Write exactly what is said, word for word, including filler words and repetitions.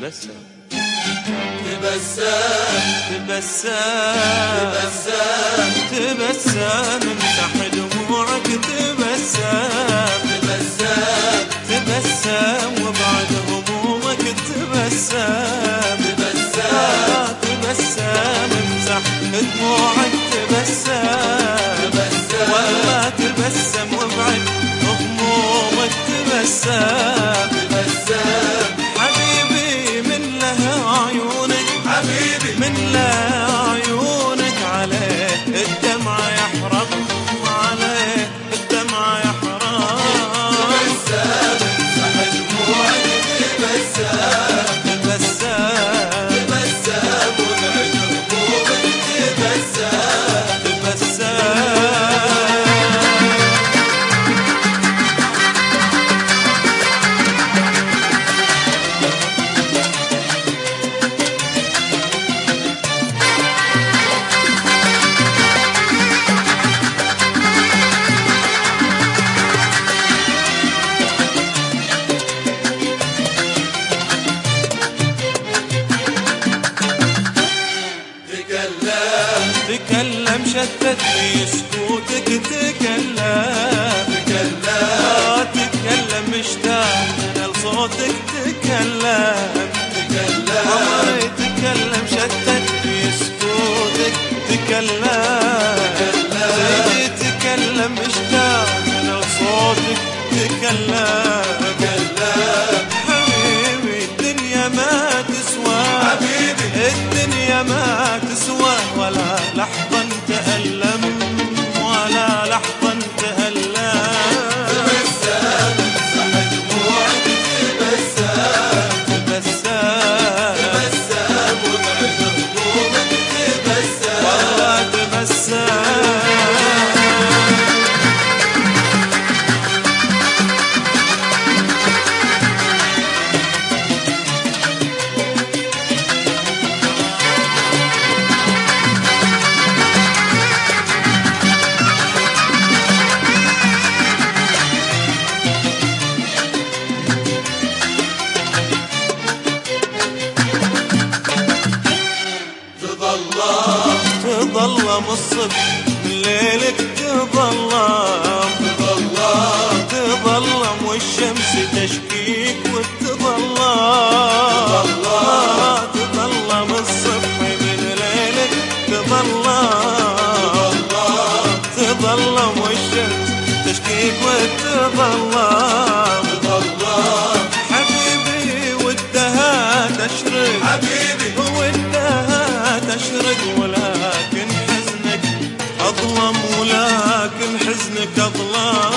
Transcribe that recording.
تبسم تبسم تبسم تبسم امسح دموعك تبسم تبسم تبسم وابعد همومك تبسم تبسم تبسم امسح دموعك تبسم والله تبسم وابعد همومك تبسم تبسم حبيبي من لها عيونك حبيبي من لها عيونك عليه الدمع يحرم عليه الدمع يحرم تبسم امسح دموعك تبسم تبسم تبسم وابعد همومك تبسم تبسم تكلم شتت في سكوتك تكلم تكلم تكلم مشتاق انا لصوتك تكلم تكلم عمري تكلم شتت في سكوتك تكلم سيدي تكلم مشتاق انا لصوتك تكلم تكلم حبيبي الدنيا ما تسوى حبيبي الدنيا ما تسوى ولا لحظة تألم ولا لحظة تألم تبسم امسح دموعك تبسم تبسم تبسم وابعد همومك تبسم والله تبسم تظلم الصبح من ليلك تظلم تظلم تظلم والشمس تشكيك وتظلم تظلم الصبح من ليلك تظلم تظلم والشمس تشكيك وتظلم تظلم حبيبي ودها تشرق حبيبي ودها تشرق ولكن حزنك أظلم ولكن حزنك أظلم